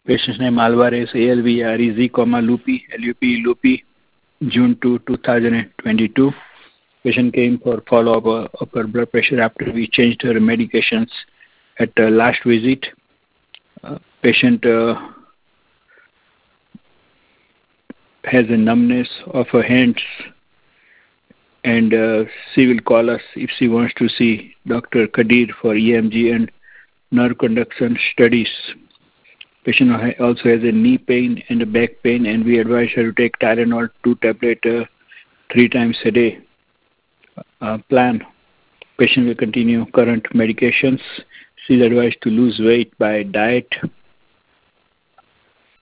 Patient's name Alvarez, ALVREZ, Lupi, LUP, June 2, 2022. Patient came for follow-up of her blood pressure after we changed her medications at the last visit. Patient has a numbness of her hands, and she will call us if she wants to see Dr. Kadir for EMG and nerve conduction studies. Patient also has a knee pain and a back pain, and we advise her to take Tylenol 2 tablet 3 times a day. Plan. Patient will continue current medications. She is advised to lose weight by diet